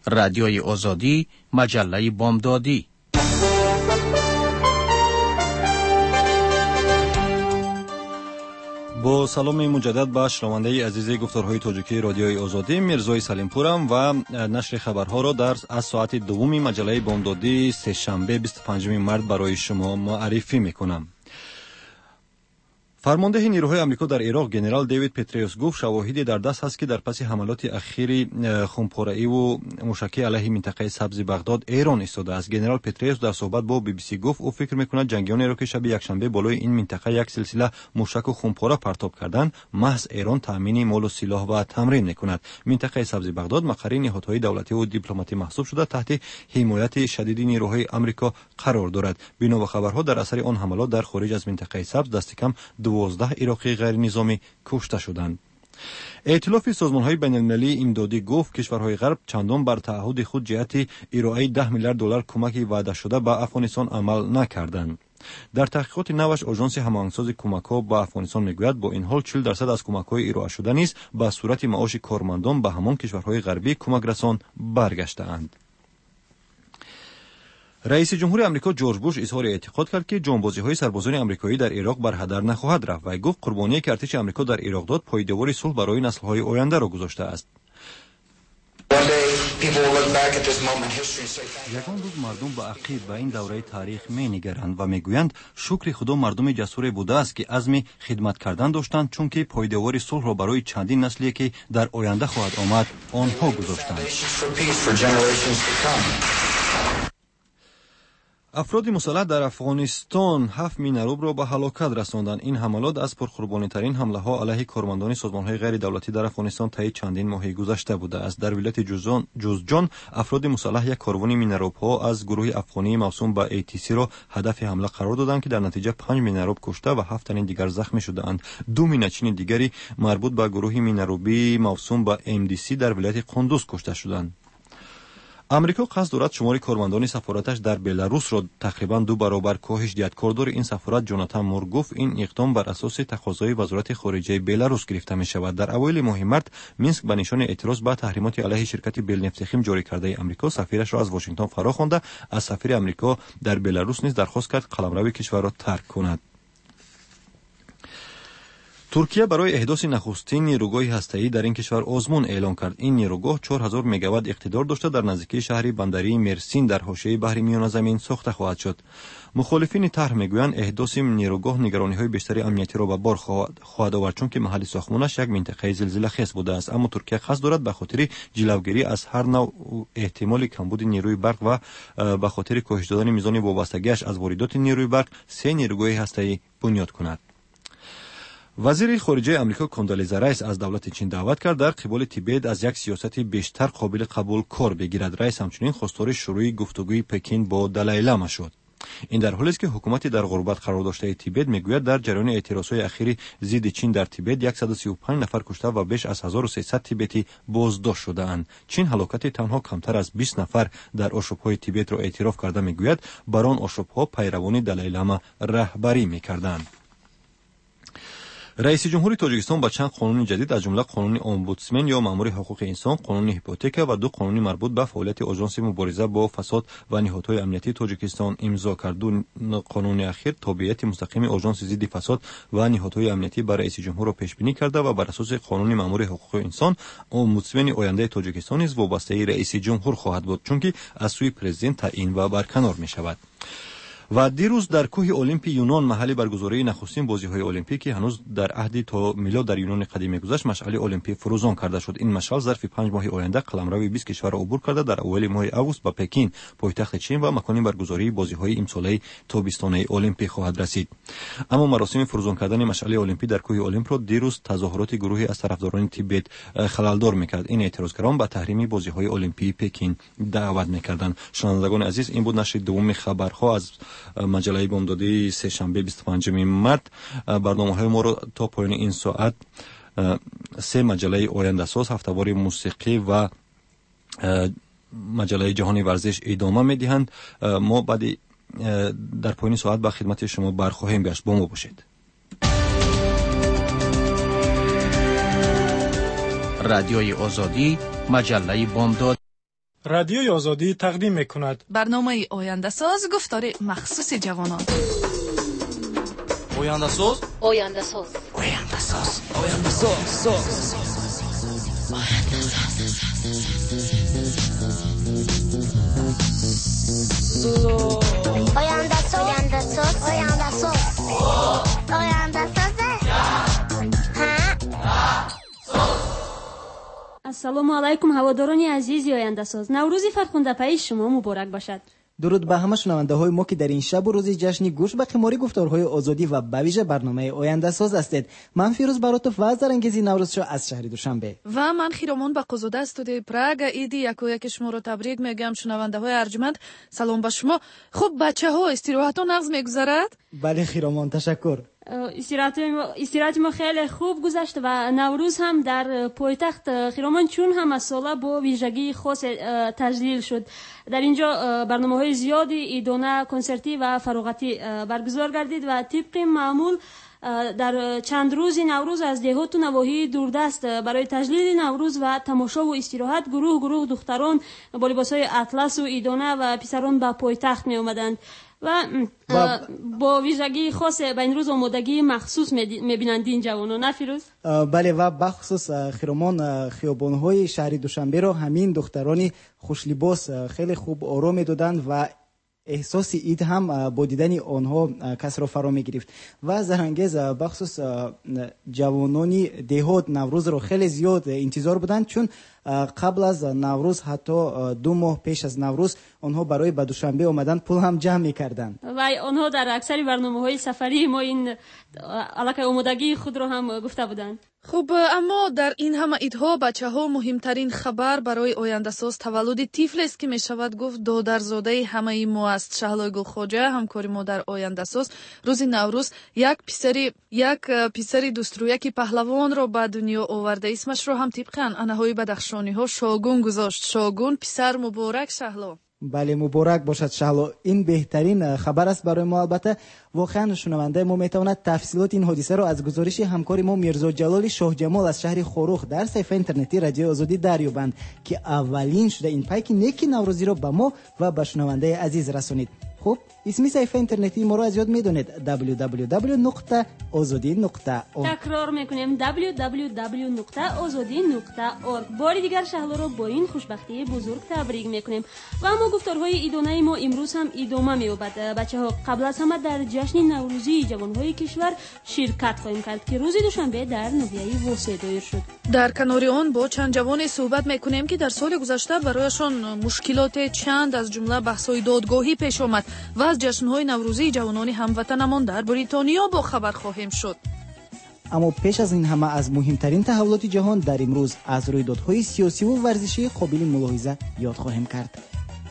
رادیوی آزادی، مجله بامدادی. با سلام مجدد به شنونده عزیز گفتارهای تاجیکی رادیوی آزادی، میرزای سلیمپورم و نشر خبرها را از ساعت دوم مجله بامدادی سه‌شنبه 25 مارس برای شما معرفی میکنم. فرمانده نیروهای آمریکا در عراق گنرال دیوید پتریوس گفت شواهدی در دست است که در پس حملات اخیر خمپاره‌ای و موشکی علیه منطقه سبز بغداد ایران ایستاده است. گنرال پتریوس در صحبت با بی بی سی گفت او فکر میکند جنگیان عراقی شب یکشنبه بالای این منطقه یک سلسله موشک و خمپاره پرتاب کردند. محض ایران تامین مال و سلاح و تمرین میکند. منطقه سبز بغداد مقر نهادهای دولتی و دیپلماتی محسوب شده تحت حمایت شدید نیروهای آمریکا قرار دارد. بنا به خبرها در اثر آن حملات در خارج از منطقه سبز دست کم 12 عراقی غیر نظامی کشته شدند. ائتلاف سازمان‌های بین‌المللی امدادی گفت کشورهای غرب چندان بر تعهد خود جهت ارائه 10 میلیارد دلار کمک وعده شده به افغانستان عمل نکردند. در تحقیقات نوش آژانس هماهنگساز کمک‌ها به افغانستان میگوید با این حال 40% از کمک‌های ارائه شده نیز به صورت معاش کارمندان به همان کشورهای غربی کمک رسان برگشته‌اند. رئیس جمهور آمریکا جورج بوش اظهار اعتقاد کرد که جانبازی‌های سربازان آمریکایی در عراق بر هدر نخواهد رفت و گفت قربانی که ارتش آمریکا در عراق داد پایدار صلح برای نسل‌های آینده را گذاشته است. یگان روز مردم به عقیب به این دوره تاریخ می‌نگرند و میگویند شکر خدا مردم جسور بوده است که عزم خدمت کردن داشتند چون که پایدار صلح را برای چندین نسلی که در آینده خواهد آمد آنها گذاشتند. افراد مسلح در افغانستان 7 مینروب را به هلاکت رساندند. این حملات از پرقربانی‌ترین حمله‌ها علیه کارمندان سازمان‌های غیر دولتی در افغانستان طی چندین ماه گذشته بوده است. در ولایت جوزجان افراد مسلح یک کاروان مینروب‌ها از گروه افغانی موسوم به ATC را هدف حمله قرار دادند که در نتیجه 5 مینروب کشته و 7 تن دیگر زخمی شده‌اند. 2 مینچین دیگری مربوط به گروه مینروبی موسوم به MDC در ولایت قندوز کشته شدند. امریکا قصد دارد شمار کارمندان سفارتش در بلاروس را تقریباً 2 برابر کاهش دهد. کاردار این سفارت جوناتان مور گفت این اقدام بر اساس تقاضای وزارت خارجه بلاروس گرفته می شود. در اوایل ماه مارس مینسک به نشان اعتراض به تحریمات علیه شرکت بلنفتخیم جاری کرده آمریکا سفیرش را از واشنگتن فراخوانده از سفیر آمریکا در بلاروس نیز درخواست کرد قلمرو کشور را ترک کند. ترکیه برای احداث نخستین نیروگاه هسته‌ای در این کشور آزمون اعلام کرد. این نیروگاه 4000 مگاوات اقتدار داشته در نزدیکی شهر بندری مرسین در حاشیه بحر میانه زمین ساخته خواهد شد. مخالفین طرح میگویند احداث نیروگاه نگرانی‌های بیشتری امنیتی را به بار خواهد آورد چون که محل ساختمانش یک منطقه زلزله خیز بوده است. اما ترکیه قصد دارد به خاطر جلوگیری از هر نوع احتمال کمبود نیروی برق و به خاطر کاهش دادن میزان وابستگیش از واردات نیروی برق 3 نیروگاه هسته‌ای بنیاد کند. وزیر خارجه آمریکا کندالیزا رایس از دولت چین دعوت کرد در قبال تیبت از یک سیاست بیشتر قابل قبول کار بگیرد. رایس همچنین خواستار شروع گفتگوی پکین با دلای لاما شد. این در حالی است که حکومت در غربت قرار داشته تیبت میگوید در جریان اعتراضهای اخیر ضد چین در تیبت 135 نفر کشته و بیش از 1300 تیبتی بازداشت شده‌اند. چین هلاکت تنها کمتر از 20 نفر در آشوب‌های تیبت را اعتراف کرده میگوید بر آن آشوب‌ها پیروان دلای لاما رهبری میکردند. رئیس جمهور تاجیکستان با چند قانون جدید از جمله قانون امبودسمن یا مأمور حقوق انسان، قانون هیپوتک و 2 قانون مربوط به فعالیت آژانس مبارزه با فساد و نهادهای امنیتی تاجیکستان امضا کرد. 2 قانون اخیر تابعیت مستقیم آژانس ضد فساد و نهادهای امنیتی بر رئیس جمهور را پیش بینی کرده و بر اساس قانون مأمور حقوق انسان امبودسمن آینده تاجیکستان نیز وابسته رئیس جمهور خواهد بود چون که از سوی پرزیدنت تعیین و برکنار می شود. و دیروز در کوه المپی یونان محل برگزاری نخستین بازی‌های المپیکی هنوز در عهد تا میلاد در یونان قدیم گذشت مشعل المپی فروزان کرده شد. این مشعل ظرف 5 ماه آینده قلمرو 20 کشور را عبور کرده در اول ماه آگوست به پکین پایتخت چین و مکان برگزاری بازی‌های امساله تابستانه المپی خواهد رسید. اما مراسم فروزان کردن مشعل المپی در کوه المپ را دیروز تظاهرات گروهی از طرفداران تیبت خلل‌دار می‌کرد. این اعتراضگران به تحریم بازی‌های المپی پکین دعوت می‌کردند. شنوندگان عزیز این بود نشر دوم خبرها از مجله بامدادی سه‌شنبه 25 مارس. برنامه‌های ما را تا پایان این ساعت 3 مجله آینده ساز، هفته‌وار موسیقی و مجله جهانی ورزش ادامه می‌دهند. ما بعد در پایان ساعت به خدمت شما برخواهیم گشت. با ما باشید. رادیوی آزادی، مجله بامداد. رادیوی آزادی تقدیم می‌کند. برنامه آینده ساز گفتار مخصوص جوانان. آینده ساز. آینده ساز. آینده ساز. آینده ساز. آینده ساز. آینده ساز. آینده ساز. آینده ساز. السلام علیکم هواداران عزیزی آینده ساز. نوروز فرخنده پی شما مبارک باشد. درود به همه شنونده های ما که در این شب و روز جشن گوش به قماری گفتارهای آزادی و به ویژه برنامه آینده ساز هستید. من فیروز براتون وزر انگیزی نوروز شو از شهر دوشنبه و من خیرامان بقزاده استودیوی پراگ ایدی یک شما رو تبریک میگم. شنونده های ارجمند سلام به شما. خب بچه ها استراحتون نغز میگذرد؟ بله خیرامان تشکر. استراحت ما خیلی خوب گذشت و نوروز هم در پایتخت خیرامان چون هم از ساله با ویژگی خاص تجلیل شد. در اینجا برنامه‌های زیادی ایدانه، کنسرتی و فراغتی برگزار گردید و طبق معمول در چند روز نوروز از دهات و نواحی دوردست برای تجلیل نوروز و تماشا و استراحت گروه دختران با لباس‌های اطلس و ایدانه و پسران به پایتخت می آمدند و با ویژگی خاص به این روز آمادگی مخصوص می‌بینند این جوانان. نه فیروز؟ بله و بخصوص خیرامان خیابان‌های شهر دوشنبه را همین دخترانی خوش لباس خیلی خوب آرام می‌دادند و احساس اید هم با دیدن آنها کس را فرا می گرفت و زرانگیز بخصوص جوانانی دهات نوروز را خیلی زیاد انتظار بودند چون قبل از نوروز حتی 2 ماه پیش از نوروز آنها برای به دوشنبه آمدن پول هم جمع می‌کردند و آنها در اکثر برنامه‌های سفری ما این علاقه آمادگی خود را هم گفته بودند. خب اما در این همه ایدها بچه ها مهمترین خبر برای آینده ساز تولد طفل است که می شود گفت دادرزاده همه ما است. شهلای گلخواجه همکار ما در آینده ساز روز نوروز یک پسری دسترویکی پهلوان را به دنیا آورده. اسمش را هم طبق عنعنه‌های بدخشانی ها شاگون گذاشت. شاگون پسر مبارک شهلا. بله مبارک باشد شهلا. این بهترین خبر است برای ما. البته واقعا شنونده ما میتواند تفصیلات این حادثه را از گزارش همکار ما میرزا جلال شاه جمال از شهر خروخ در صفحه اینترنتی رادیو آزادی دریابند که اولین شده این پیک نیکی نوروزی را به ما و به شنونده عزیز رسانید. خب اسمی صفحه اینترنتی ما را از یاد میدونید www.azadi.org. تکرار میکنیم www.azadi.org. باری دیگر شهلا را با این خوشبختی بزرگ تبریک میکنیم و اما گفتارهای ایدانه ما امروز هم ادامه مییابد. بچه‌ها قبل از همه در جشن نوروزی جوانهای کشور شرکت خواهیم کرد که روز دوشنبه در نوبیای واسه دایر شد. در کنار آن با چند جوان صحبت میکنیم که در سال گذشته برایشان مشکلات چند از جمله بحث‌های دادگاهی پیش آمد و از جشن‌های نوروزی جوانان هموطنمان در بریتانیا با خبر خواهیم شد. اما پیش از این همه از مهمترین تحولات جهان در امروز از رویدادهای سیاسی و ورزشی قابل ملاحظه یاد خواهیم کرد.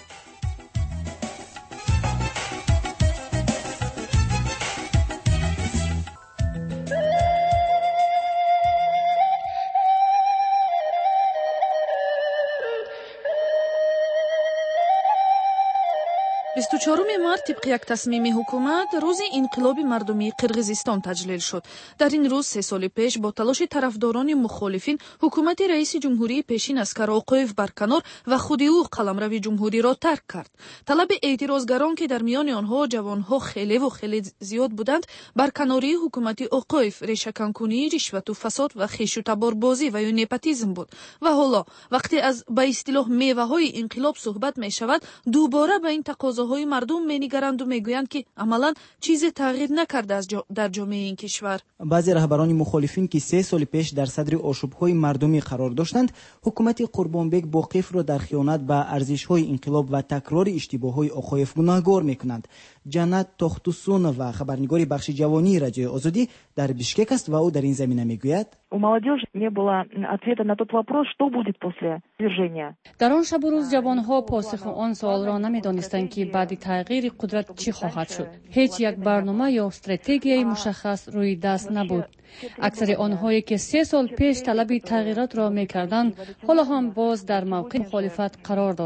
24 مارت طبق یک تصمیم حکومت روز انقلاب مردمی قرقیزستان تجلیل شد. در این روز 3 سال پیش با تلاش طرفداران مخالفین حکومت رئیس جمهوری پیشین اسکر آقایف برکنار و خود او قلمرو جمهوری را ترک کرد. طلب اعتراضگران که در میان آنها جوانها خیلی زیاد بودند برکناری حکومت آقایف، ریشه‌کنی، رشوت و فساد و خویش و تباربازی و نپوتیسم بود. و حالا وقتی از به اصطلاح میوه‌های انقلاب صحبت می شود دوباره به این تقاضاهای مردم می‌نگرند و میگویند که عملاً چیزی تغییر نکرده در جامعه این کشور. بعضی رهبران مخالفین که 3 سال پیش در صدر آشوب‌های مردمی قرار داشتند حکومت قربانبگ باقیف را در خیانت به ارزش‌های انقلاب و تکرار اشتباه‌های آقایف گناهکار می‌کنند. جنت تختوسون و خبرنگار بخش جوانی رادیو آزادی در بشکک است و او در این زمینه میگوید У молодежи не было ответа на тот вопрос, что будет после свержения. در آن شب و روز جوانها پاسخ آن سوال را نمی‌دانستند که بعد تغییر قدرت چی خواهد شد. هیچ یک برنامه یا استراتژی مشخص روی دست نبود. اکثر آنهایی که 3 سال پیش طلب تغییرات را می‌کردند حالا هم باز در موقع مخالفت قرار دارند.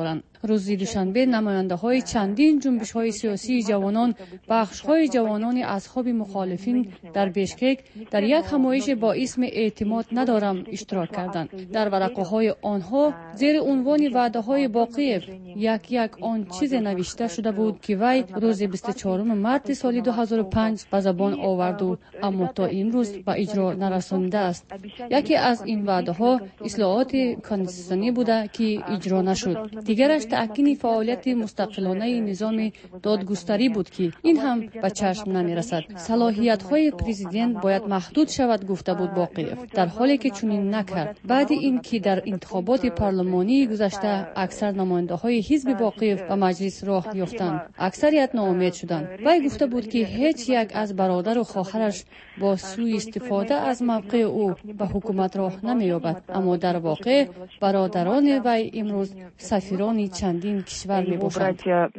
روز دوشنبه نماینده‌های چندین جنبش‌های سیاسی جوانان، بخش‌های جوانان اصحاب مخالفین در بیشکک در یک همایش با اسم اعتماد ندارم اشتراک کردند. در ورقه‌های آنها زیر عنوان وعده‌های باقیف یک آن چیز نوشته شده بود که وی روز 24 مارس سال 2005 به زبان آورد و اما تا امروز به اجرا نرسانده است. یکی از این وعده‌ها اصلاحات کانستیتوسیونی بوده که اجرا نشد. دیگرش تأکید فعالیت مستقلانه نظام دادگستری بود که این هم به چشم نمی‌رسد. صلاحیت‌های پرزیدنت باید محدود شود گفته بود باقیف، در حالی که چنین نکرد. بعد این که در انتخابات پارلمانی گذشته اکثر نماینده‌های حزب باقیف به مجلس راه یافتند، اکثریت ناامید شدند. وی گفته بود که هیچ یک از برادر و خواهرش با سوء استفاده از موقع او به حکومت راه نمی‌یابد، اما در واقع برادران وی امروز سفیران چندین کشور میباشند.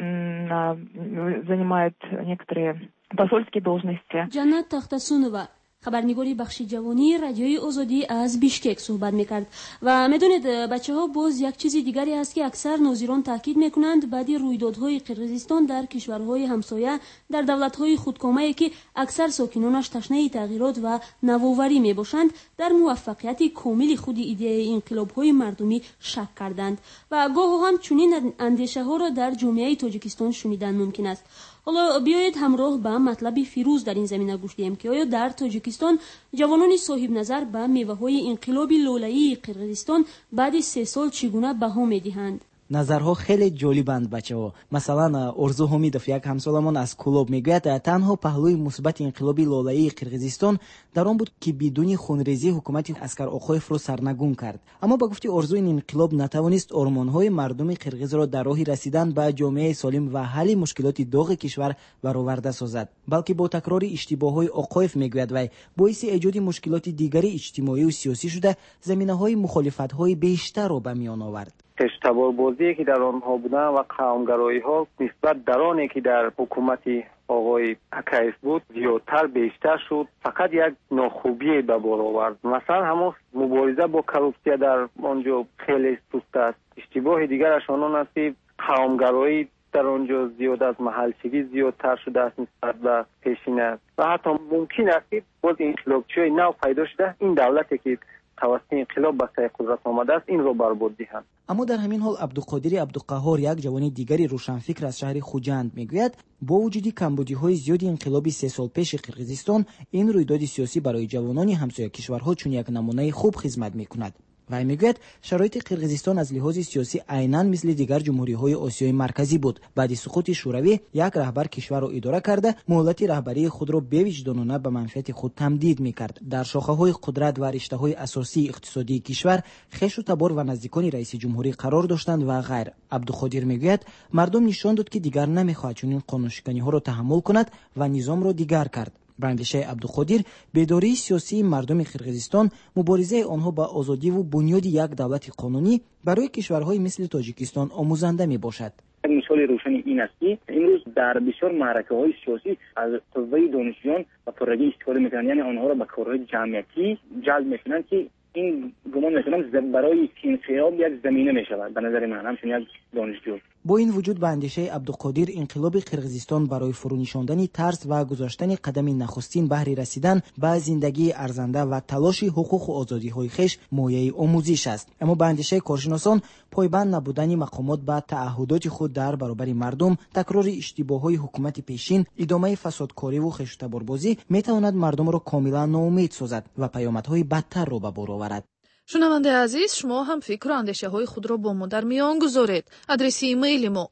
جنت تختسونова، خبرنگاری بخش جوانی رادیوی آزادی از بیشکک صحبت میکرد. و میدونید بچه‌ها، باز یک چیز دیگری است که اکثر ناظران تاکید میکنند بعد رویدادهای قرقیزستان در کشورهای همسایه در دولت‌های خودکامه‌ای که اکثر ساکنانش تشنه تغییرات و نوآوری میباشند، در موفقیت کامل خود ایده انقلاب‌های مردمی شک کردند و گاه هم چنین اندیشه‌ها را در جامعه تاجیکستان شنیدن ممکن است. حالا بیایید همراه با مطلب فیروز در این زمینه گوش دهیم که آیا در تاجیکستان جوانان صاحب نظر به میوه‌های انقلاب لولایی قرقیزستان بعد 3 سال چگونه بها می‌دهند؟ نظرها خیلی جالبند بچه‌ها. مثلا ارزو حمیدов یک همسالمان از کلوب میگوید تنها پهلوی مثبت انقلاب لولایی قرقیزستان در آن بود که بدون خونریزی حکومت اسکر آقایف را سرنگون کرد. اما با گفته ارزو این انقلاب نتوانست آرمان‌های مردم قرقیز را در راه رسیدن به جامعه سالم و حل مشکلات داغ کشور برآورده سازد، بلکه با تکرار اشتباه‌های آقایف میگوید و باعث ایجاد مشکلات دیگری اجتماعی و سیاسی شده زمینه‌های مخالفت‌های بیشتر را به میان آورد. تباربازی که در آنها بودن و قومگرایی ها نسبت در آنی که در حکومت آقای اکایف بود زیادتر بیشتر شد. فقط یک ناخوبی به بار آورد. مثلا همون مبارزه با کروپسیا در آنجا خیلی سست است. اشتباه دیگرش آنان است که قومگرایی در آنجا زیاد از محلچگی زیادتر شده است نسبت به پیشینه و حتی ممکن است که باز انقلابچی نو پیدا شده این دولتی که توسط انقلاب به سر قدرت آمده است این را برباد دهند. اما در همین حال عبدالقادر عبدالقهار، یک جوان دیگری روشنفکر از شهر خوجند، میگوید با وجود کمبودی‌های زیاد انقلاب 3 سال پیش قرقیزستان، این رویداد سیاسی برای جوانان همسایه کشورها چون یک نمونه خوب خدمت میکند. و میگوید شرایط قرقیزستان از لحاظ سیاسی عیناً مثل دیگر جمهوری‌های آسیای مرکزی بود. بعد سقوط شوروی یک رهبر کشور را اداره کرده مهلت رهبری خود را بی‌وجدانانه به منفعت خود تمدید میکرد. در شاخه‌های قدرت و رشته‌های اساسی اقتصادی کشور خویش و تبار و نزدیکان رئیس جمهوری قرار داشتند و غیر. عبدالقادر میگوید مردم نشان داد که دیگر نمیخواهد چنین قانون‌شکنی‌ها را تحمل کند و نظام را دیگر کرد. برندشه عبدالقادر بیداری سیاسی مردم قرقیزستان، مبارزه آنها با آزادی و بنیاد یک دولت قانونی برای کشورهای مثل تاجیکستان آموزنده می باشد. مثال روشنی این است که امروز در بسیار معرکه‌های سیاسی از قوه دانشجویان و پررگی استفاده می‌کنند، یعنی آنها را به کارهای جمعیتی جلب می‌کنند که این گمان می‌کنم برای انقلاب یک زمینه می‌شود. به نظر من همچون یک دانشجو. با این وجود به اندیشه عبدالقادر انقلاب قرقیزستان برای فرونشاندن ترس و گذاشتن قدم نخستین بهر رسیدن به زندگی ارزنده و تلاش حقوق و آزادی‌های خویش مایه آموزش است. اما به اندیشه کارشناسان پایبند نبودن مقامات به تعهدات خود در برابر مردم، تکرار اشتباه‌های حکومت پیشین، ادامه فسادکاری و خویشتباربازی میتواند مردم را کاملا ناامید سازد و پیامدهای بدتر را به بار آورد. شنونده عزیز، شما هم فکر و اندیشه های خود را با ما در میان گذارید. آدرس ایمیل ما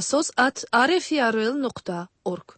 oyandasaz@rfrl.org.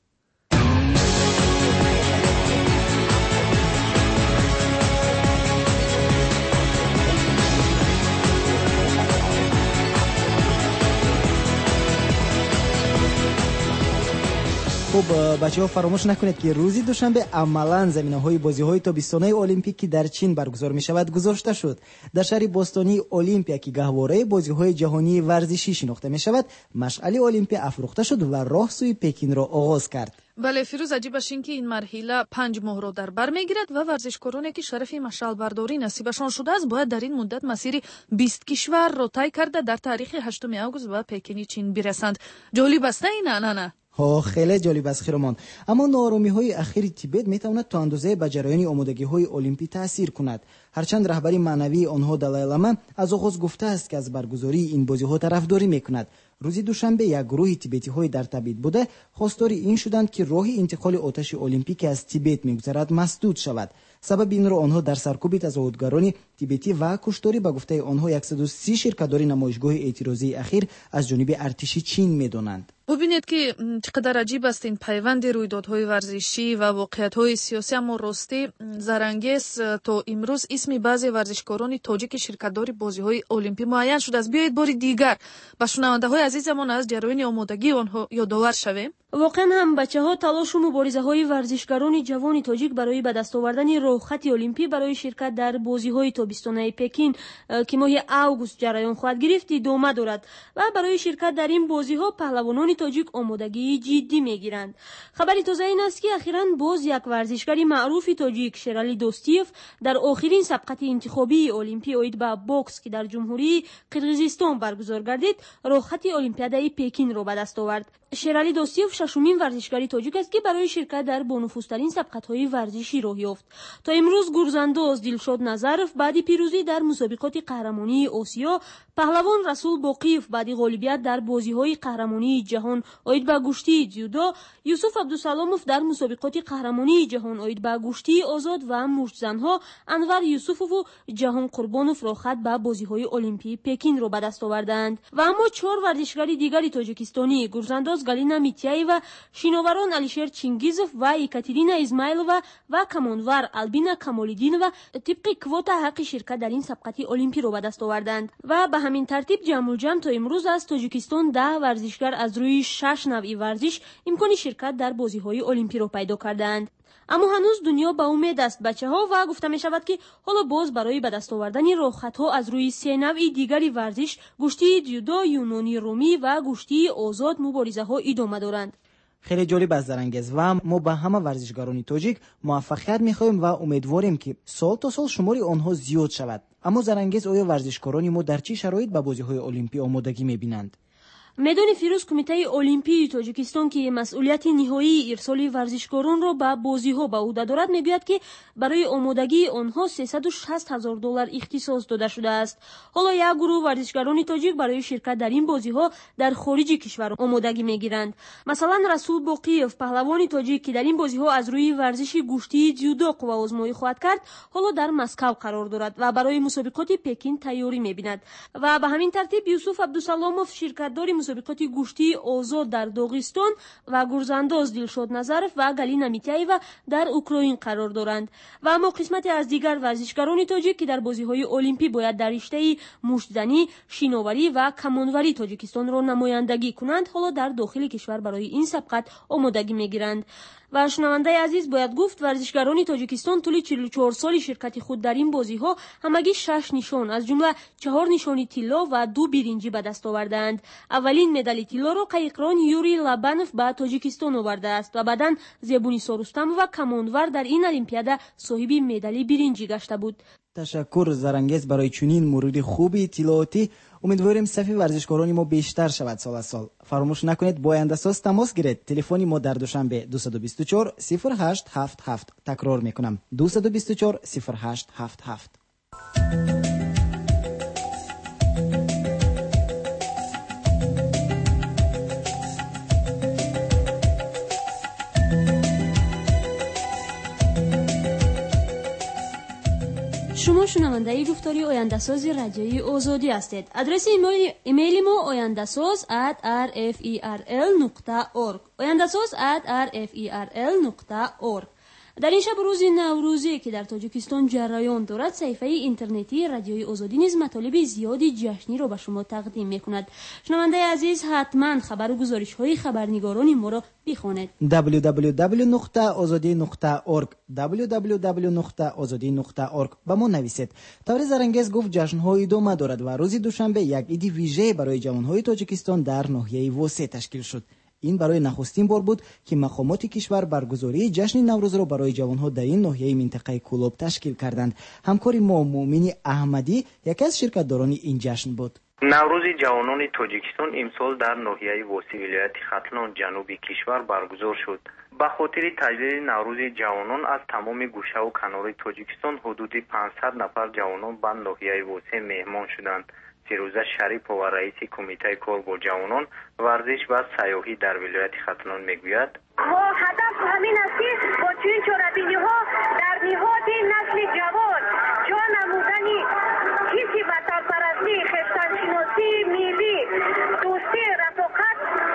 خب بچه‌ها فراموش نکنید که روز دوشنبه عملاً زمینه‌های بازی‌های تابستانی المپیک که در چین برگزار می‌شود گذاشته شد. در شهر بوستونی المپیا که گهواره بازی‌های جهانی ورزشی شناخته می‌شود، مشعل المپیا افروخته شد و راه سوی پکین را آغاز کرد. بله فیروز، عجیب است که این مرحله 5 ماه را در بر میگیرد و ورزشکارانی که شرف مشعل برداری نصیبشان شده است باید در این مدت مسیر 20 کشور را طی کرده در تاریخ 8 اوگوست به پکین چین برسند. جالب است نه؟ خیلی جالب است خیرمان. اما ناآرامی‌های اخیر تیبت میتواند تا اندازه به جریان آمادگی‌های المپی تاثیر کند. هرچند رهبری معنوی آنها دالای لاما از آغاز گفته است که از برگزاری این بازی‌ها طرفداری میکند. روز دوشنبه یک گروه تیبتی‌های در تبعید بوده خواستار این شدند که راه انتقال آتش المپیک از تیبت می‌گذرد مسدود شود. سبب این را آنها در سرکوب تظاهرگران تیبتی و کشتاری به گفته آنها 130 شرکت‌دار نمایشگاه اعتراضی اخیر از جانب ارتش چین می‌دانند. ببینید که چقدر عجیب است این پیوند رویدادهای ورزشی و واقعیت‌های سیاسی. اما راستی زرنگیس تا امروز اسم بعضی ورزشکاران تاجیک شرکت‌دار بازی‌های المپی معین شده است. بیایید بار دیگر با شنونده‌های عزیزمان از جریان آمادگی آنها یادآور شویم. واقعا هم بچه‌ها تلاش و مبارزه‌های ورزشکاران جوان تاجیک برای به دست آوردن راهخط المپی برای شرکت در بازی‌های تابستانی پکین که ماه اوگوست جریان خواهد گرفت ادامه دارد و برای شرکت در این بازی‌ها پهلوانان تاجیک آمادگی جدی می‌گیرند. خبری تازه این است که اخیراً باز یک ورزشکار معروف تاجیک شرالی دوستیف در آخرین سبقت انتخابی المپی اوید به بوکس که در جمهوری قرقیزستان برگزار گردید راهخط المپیادای پکین را به دست آورد. شرالی دوستیف ششمین ورزشکار تاجیک است که برای شرکت در بانفوذترین سبقت‌های ورزشی راه یافت. تا امروز گرزانداز دلشاد نظرف بعد پیروزی در مسابقات قهرمانی آسیا، پهلوان رسول باقیف بعد غالبیت در بازی‌های قهرمانی جهان اوید به گشتی جودو، یوسف عبدالسلاموف در مسابقات قهرمانی جهان اوید به گشتی آزاد و مشت زنها، انور یوسفوف و جهان قربانوف را خط به بازی‌های المپی پکین را به دست آوردند. و اما 4 ورزشکار دیگر تاجیکستانی گرزانداز گالینا میتیایوا، شینواران علیشیر چینگیزوف و یکاترینا ازمایلووا و کمانور البینا کمالیدینова طبق کواتا حق شرکت در این سبقت المپی را به دست آوردند و به همین ترتیب جمع تا امروز از تاجیکستان 10 ورزشکار از روی 6 نوع ورزش امکان شرکت در بازی‌های المپی را پیدا کردند. اما هنوز دنیا با امید است بچه‌ها و گفته می شود که حالا باز برای به دست آوردن راهخط‌ها از روی 3 نوع دیگری ورزش گشتی جودو، یونانی رومی و گشتی آزاد مبارزه‌ها ادامه دارند. خیلی جالب است زرنگیز و ما به همه ورزشکاران تاجیک موفقیت می‌خواهیم و امیدواریم که سال تا سال شماری آنها زیاد شود. اما زرنگیز آیا ورزشکاران ما در چه شرایط به بازی‌های المپی آمادگی می‌بینند؟ میدان فیروز کمیته المپی تاجیکستان که مسئولیت نهایی ارسال ورزشکاران را به بازی‌ها به عهده دارد میگوید که برای آمادگی آنها $360,000 اختصاص داده شده است. حالا یک گروه ورزشکاران تاجیک برای شرکت در این بازی‌ها در خارج کشور آمادگی میگیرند. مثلا رسول باقیف پهلوان تاجیک که در این بازی‌ها از روی ورزش گشتی جودو قوه آزمایی خواهد کرد، حالا در مسکو قرار دارد و برای مسابقات پکین تیاری می‌بیند. و به همین ترتیب یوسف عبدالسلاموف شرکت‌دار مسابقات گشتی آزاد در داغستان و گرزانداز دلشاد نظرف و گالینا میتیایوا در اوکراین قرار دارند. و اما قسمتی از دیگر ورزشکاران تاجیک که در بازی‌های المپی باید در رشته مشت‌زنی، شیناوری و کمانوری تاجیکستان را نمایندگی کنند، حالا در داخل کشور برای این سبقت آمادگی میگیرند. و شنونده عزیز باید گفت ورزشکاران تاجیکستان طول 44 سال شرکت خود در این بازی‌ها همگی 6 نشان از جمله 4 نشانی طلا و 2 برنجی به دست آوردند. اولین مدال طلا را قایقران یوری لابانوف به تاجیکستان آورده است و بعداً زیبونیسا رستم و کمانور در این المپیادا صاحب مدال برنجی گشته بود. تشکر زرنگیز برای چنین مورد خوبی اطلاعاتی. امیدواریم صف ورزشکاران ما بیشتر شود سال از سال. فراموش نکنید با آینده‌ساز تماس گیرید. تلفن ما در دوشنبه 224 0877. تکرار میکنم 224 0877. شما شنونده گفتاری آینده‌ساز رادیوی آزادی هستید. آدرس ایمیل ما آینده‌ساز@rferl.org آینده‌ساز@rferl.org. در این شب روز نوروزی که در تاجیکستان جریان دارد، صفحه اینترنتی رادیوی آزادی نیز مطالب زیادی جشنی را به شما تقدیم می‌کند. شنونده عزیز حتما خبر و گزارش‌های خبرنگاران ما را بخوانید. www.azadi.org www.azadi.org با ما نویسید. طاهر زرنگز گفت جشن‌ها ادامه دارد و روز دوشنبه یک عید ویژه برای جوان‌های تاجیکستان در ناحیه وسه تشکیل شد. این برای نخستین بار بود که مقامات کشور برگزاری جشن نوروز را برای جوانها در این ناحیه منطقه کولوب تشکیل کردند. همکار ما مومن احمدی یکی از شرکت‌داران این جشن بود. نوروز جوانان تاجیکستان امسال در ناحیه وسه ولایت ختلان جنوبی کشور برگزار شد. به خاطر تجلیل نوروز جوانان از تمام گوشه و کنار تاجیکستان حدود 500 نفر جوانان به ناحیه وسه مهمان شدند. فیروزه شریف و رئیس کمیته کار با جوانان ورزش و سیاحی در ولایت ختلان میگوید هدف همین است که با چنین چهاربینی‌ها در نهاد نسل جوان جا نمودن حس وطنپرستی، خویشتن‌شناسی ملی، دوستی، رفاقت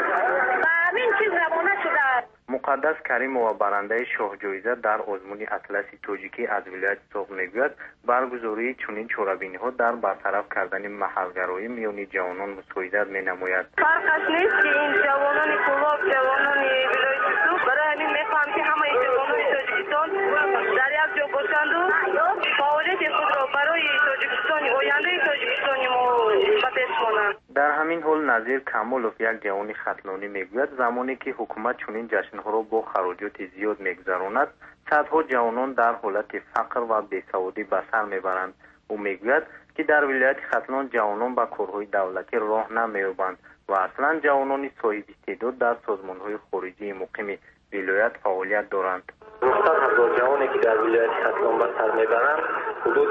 و همین چیز روانه شده است. مقدس کریم و برنده شاه جایزه در آزمون اطلس تاجیکی از ولایت سوق میگوید برگزاری چنین چهاربینی‌ها در برطرف کردن محلگرایی میان جوانان مساعدت مینماید. فرقش نیست که این جوانان کولاب، جوانان ولایت سوق، برای همین میخواهم که همه جوانان تاجیکستان در یک جا باشند و فعالیت خود را برای تاجیکستان، آینده تاجیکستان ما پیش کنند. در همین حال نظیر کمالوف یک جوان ختلانی میگوید زمانی که حکومت چنین جشن‌ها را با خراجات زیاد میگذراند، صدها جوانان در حالت فقر و بیسوادی به سر میبرند. او میگوید که در ولایت ختلان جوانان به کارهای دولتی راه نمییابند و اصلا جوانان صاحب استعداد در سازمان‌های خارجی مقیم ولایت فعالیت دارند. 100,000 جوانی که در ولایت ختلان به سر میبرند، حدود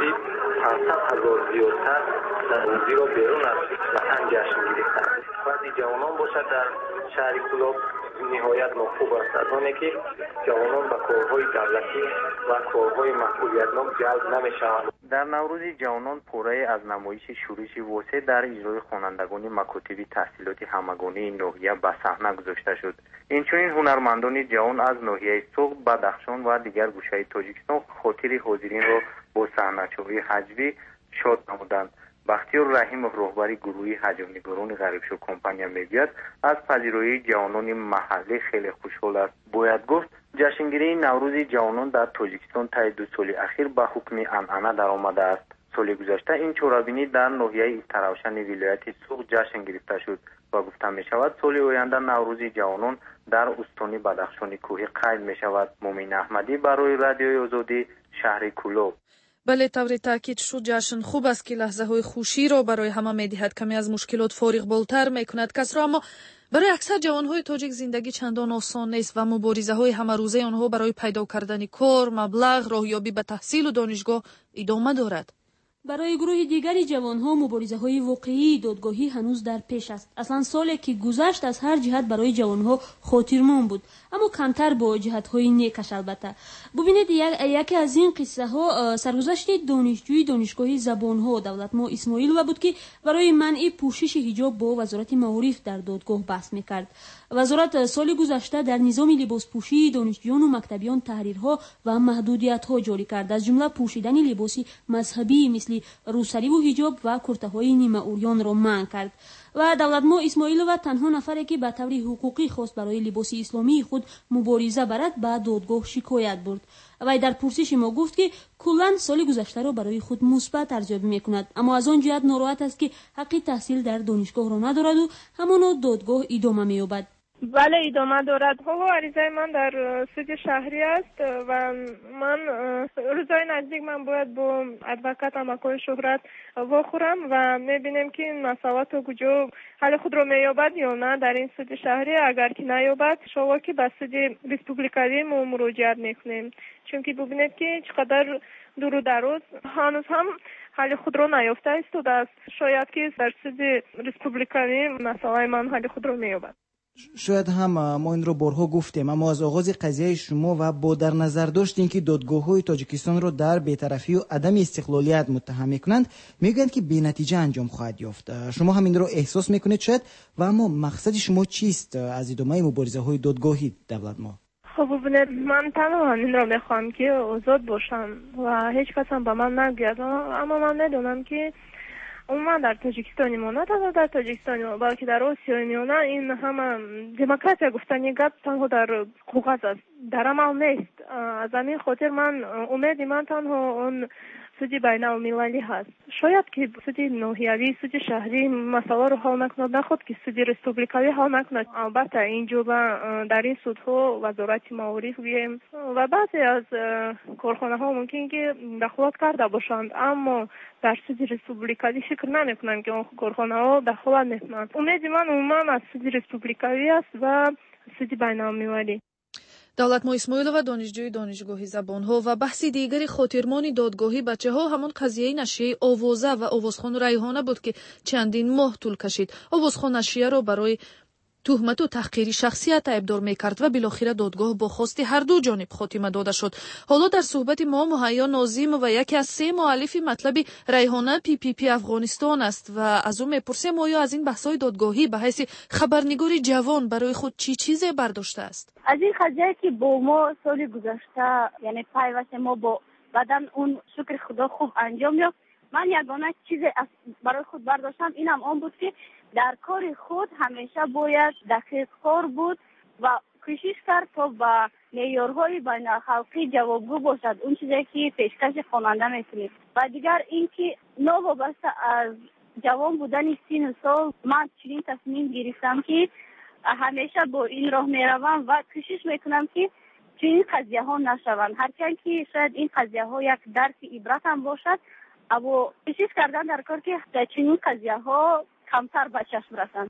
500,000 زیادتر نوروزی را بیرون از وطن جشن گرفتند. بعضی جوانان باشد در شهر کولاب نهایت ناخوب است، از آنه که جوانان به کارهای دولتی و کارهای مسئولیتناک جلب نمیشوند. در نوروز جوانان پوره از نمایش شورش واسه در اجرای خوانندگان مکاتب تحصیلات همگانی ناحیه به صحنه گذاشته شد. اینچنین هنرمندان جوان از ناحیه سوق، بدخشان و دیگر گوشه تاجیکستان خاطر حاضرین را با صحنه‌چوبی حجوی شاد نمودند. بختیار رحیم رهبر گروه حجام‌نگاران غریب‌شو کمپانی میگوید از پذیرایی جوانان محلی خیلی خوشحال است. باید گفت جشنگیری نوروز جوانان در تاجیکستان طی 2 سال اخیر به حکم عنعنه درآمده است. سال گذشته این چهاربینی در ناحیه استراوشن ولایت سوق جشن گرفته شد و گفته می شود سال آینده نوروز جوانان در استان بدخشان کوهی قید می شود. مومن احمدی برای رادیوی آزادی، شهر کولوب. بله، طوری تاکید شد جشن خوب است که لحظه های خوشی را برای همه میدهد، کمی از مشکلات فارغ بالتر میکند کس را. اما برای اکثر جوان های تاجیک زندگی چندان آسان نیست و مبارزه های همه روزه آنها برای پیدا کردن کار، مبلغ، راهیابی به تحصیل و دانشگاه ادامه دارد. برای گروه دیگری جوانها مبارزه‌های واقعی دادگاهی هنوز در پیش است. اصلا سالی که گذشت از هر جهت برای جوانها خاطرمون بود، اما کمتر با جهت‌های نیکش. البته ببینید یکی از این قصه ها سرگذشت دانشجوی دانشگاه زبان‌ها دولت‌ما اسماعیلوف بود که برای منع پوشش حجاب با وزارت معارف در دادگاه بحث می‌کرد. وزارت سال گذشته در نظام لباس پوشی دانشجویان و مکتبیان تحریرها و محدودیت‌ها جاری کرد، از جمله پوشیدن لباسی مذهبی مثل روسری و حجاب و کرته‌های نیمه عریان را منع کرد. و دولت‌ما اسماعیلوف تنها نفری که به طور حقوقی خواست برای لباس اسلامی خود مبارزه برد به دادگاه شکایت برد. و در پرسش ما گفت که کلاً سال گذشته را برای خود مثبت ارزیابی می‌کند، اما از آن جهت ناراحت است که حق تحصیل در دانشگاه را ندارد و همان دادگاه ادامه می‌یابد. بله، ادامه دارد. عریضه من در سید شهری است و من روزهای نزدیک من باید با ادوکات مکان شهرت واخورم و میبینیم که این مساوات و کجا حل خود را مییابد یا نه در این سید شهری. اگر که نیابد شما که به سید ریسپوبلیکایی ما مراجعت میکنیم، چون که ببینید که چقدر دور و دراز هنوز هم حل خود را نیافته است. شاید که در سید ریسپوبلیکایی مسائل من حل خود را مییابد. شاید هم ما این رو بارها گفتیم، اما از آغاز قضیه شما و با در نظر داشتین که دادگاه‌های تاجیکستان رو در بی‌طرفی و عدم استقلالیت متهم میکنند، میگن که بی نتیجه انجام خواهد یافت. شما هم این رو احساس میکنید شاید، و اما مقصد شما چیست از ادامه مبارزه‌های دادگاهی دولت ما؟ خب ببینید من تنها همین را میخوام که آزاد باشم و هیچ کس هم به من نگوید، اما من میدونم که عموما در تاجیکستان ما، نه تنها در تاجیکستان ما بلکه در آسیای میانه این همه دموکراسی گفتنی گپ تنها در کاغذ است، در عمل نیست. از همین خاطر من تنها اون سود بین المللی هست. شاید که سود ناحیوی، سود شهری مسئله رو حل نکند، نخود که سود ریسپوبلیکایی حل نکند. البته اینجا در این سودها وزارت معارف بیایم و بعضی از کارخانه ها ممکن که دخالت کرده باشند، اما در سود ریسپوبلیکایی فکر نمیکنم که اون کارخانه ها دخالت نکنند. امید من عموما از سود ریسپوبلیکایی است و سود بین المللی. давлатмо исмоилова донишҷӯи донишгоҳи забонҳо ва баҳси дигари хотирмони додгоҳи бачаҳо ҳамон қазияи нашрияи овоза ва овозхон райҳона буд ки чандин моҳ тӯл кашид. овозхон нашрияро барои тӯҳмату таҳқири шахсият айбдор мекард ва билохира додгоҳ бо хости ҳарду ҷониб хотима дода шуд. ҳоло дар суҳбати мо муҳайё нозимова яке аз 3 муаллифи матлаби райҳона PPP Афғонистон аст ва аз ӯ мепурсем оё аз ин баҳсҳои додгоҳӣ ба ҳайси хабарнигори ҷавон барои худ чӣ чизе бардоштааст? از این قضیه که با ما سال گذشته یعنی پیوست ما با بدن اون شکر خدا خوب انجام یافت، من یگانه چیز برای خود برداشتم اینم آن بود که در کار خود همیشه باید دقیق کار بود و کوشش کرد تا به معیارهای بین‌الخلقی جوابگو باشد اون چیزی که پیشکش خواننده میکنید. و دیگر اینکه نوابسته از جوان بودن سن سال من چنین تصمیم گرفتم که همیشه با این راه میروم و کوشش میکنم که چنین قضیه ها نشوند، هرچند که شاید این قضیه ها یک درس عبرت هم باشد، اما کوشش کردن در کار که چنین قضیه ها کمتر به چشم رسند.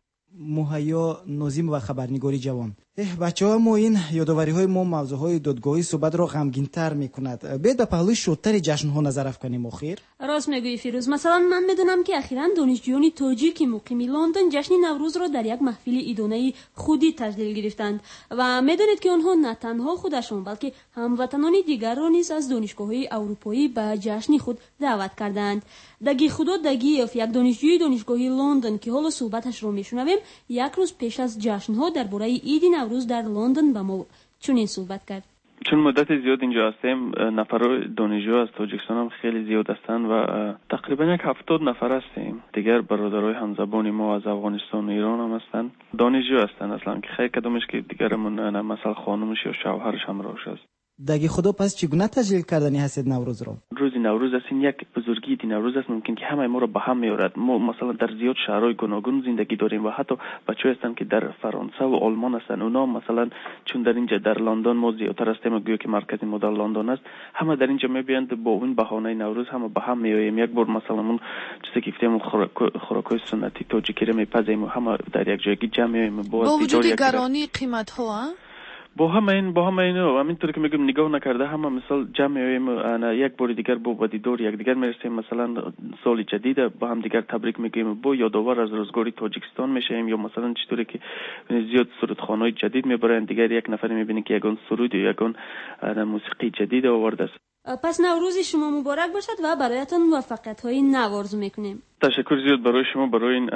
مهیا ناظم و خبرنگاری جوان. بچه‌ها ما این یادآوری‌های ما موضوعهای دادگاهی صحبت را غمگین‌تر می‌کند. بیاید به پهلوی شدتر جشن‌ها نظر افکنیم. آخر راست میگویی فیروز. مثلا من میدونم که اخیراً دانشجویان تاجیک مقیم لندن جشن نوروز را در یک محفل ایدانه‌ای خودی تجلیل گرفتند و میدونید که آنها نه تنها خودشان بلکه هموطنان دیگر را نیز از دانشگاه‌های اروپایی به جشن خود دعوت کردند. دگی خدا دگیف یک دانشجوی دانشگاهی لندن که حالا صحبتش را میشنویم یک روز پیش از جشن‌ها درباره عید نوروز در لندن با ما چنین صحبت کرد. چون مدت زیاد اینجا هستیم، نفر دانشجو از تاجیکستان هم خیلی زیاد هستند و تقریبا 70 نفر هستیم. دیگر برادرای همزبان ما از افغانستان و ایران هم هستند. دانشجو هستند اصلا که خیلی کدومش که دیگرمون مثلا خانمش یا شوهرش همراهش است. دگی خدا پس چگونه تجلیل کردنی هستید نوروز را؟ روز نوروز است، این یک بزرگی دی نوروز است، ممکن که همه ما را به هم میارد. ما مثلا در زیاد شهرهای گوناگون زندگی داریم و حتی بچه‌ها هستند که در فرانسه و آلمان هستند. اونا مثلا چون در اینجا در لندن ما زیادتر هستیم، گویا که مرکز ما در لندن است، همه در اینجا میبیند با اون بهانه نوروز همه به هم میاییم. یک بار مثلا اون چیزی که گفتیم خوراکای سنتی تاجیکی را میپزیم و همه در یک جایی جمع میاییم. با وجود گرانی قیمت ها با همه اینو همینطور که میگم نگاه نکرده همه مثال جمع میایم یک بار دیگر با دیدار یک دیگر میرسیم، مثلا سال جدید با هم دیگر تبریک میگیم، با یادآور از روزگاری تاجیکستان میشیم، یا مثلا چطوری که زیاد سرودخوانای جدید میبرن، دیگر یک نفر میبینی که یگان سرود یا یگان موسیقی جدید آورده است. پس نوروز شما مبارک باشد و برایتان موفقیت‌های نو آرزو میکنیم. تشکر زیاد برای شما برای این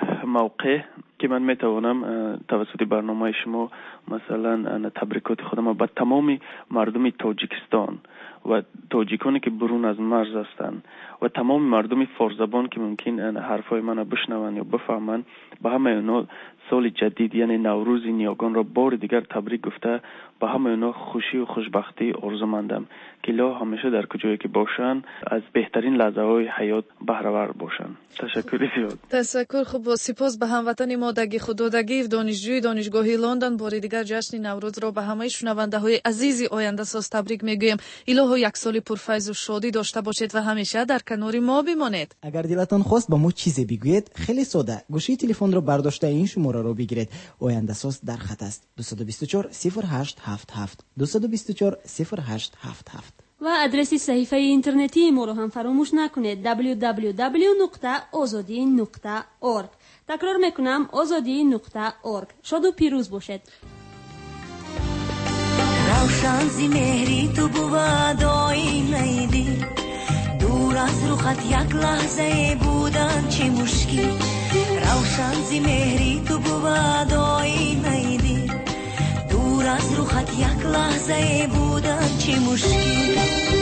موقع که من میتوانم توسط برنامه شما مثلا تبریکات خودم به تمام مردم تاجیکستان و تاجیکانی که برون از مرز هستند و تمام مردم فارزبان که ممکن حرفای من بشنون یا بفهمن، به همه اونا سال جدید یعنی نوروز نیاگان را بار دیگر تبریک گفته به همه اونا خوشی و خوشبختی آرزو مندم که لا همیشه در کجایی که باشن از بهترین لحظه های حیات بهره‌ور باشن. تشکر زیاد. تشکر. خوب و سپاس به هموطن ما دگی خدا دگیف دانشجوی دانشگاهی لندن بار دیگر جشن نوروز را به همه شنونده های عزیزی آینده ساز تبریک میگویم. الهی یک سال پرفیض و شادی داشته باشید و همیشه در کنار ما بمانید. اگر دلتان خواست با ما چیزی بگویید خیلی ساده، گوشی تلفن رو برداشته این شماره رو بگیرید. آینده ساز در خط است 224 0877 224 0877 و آدرس صحیفه اینترنتی ما رو هم فراموش نکنید www.azadi.org. تکرار میکنم azadi.org. شاد و پیروز باشید. روشن زی مهری تو بود آینه دور از رخت یک لحظه بودن چه مشکل، روشن زی مهری تو بود آینه دور از از رو خط یک لحظه بودن چی مشکل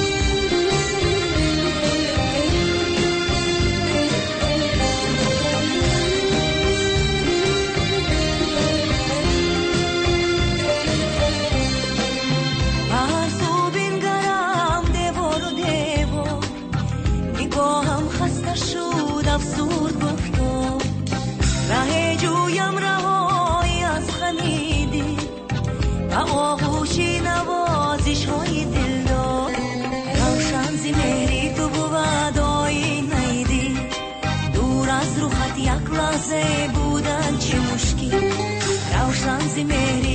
افسود گفتم ره جویم رهایی از خمیدی و آغوشی نوازش های دلدار روشن زی مهری تو بود آینه دی دور از رو خط یک لحظه بودن چه مشکل روشن زی مهری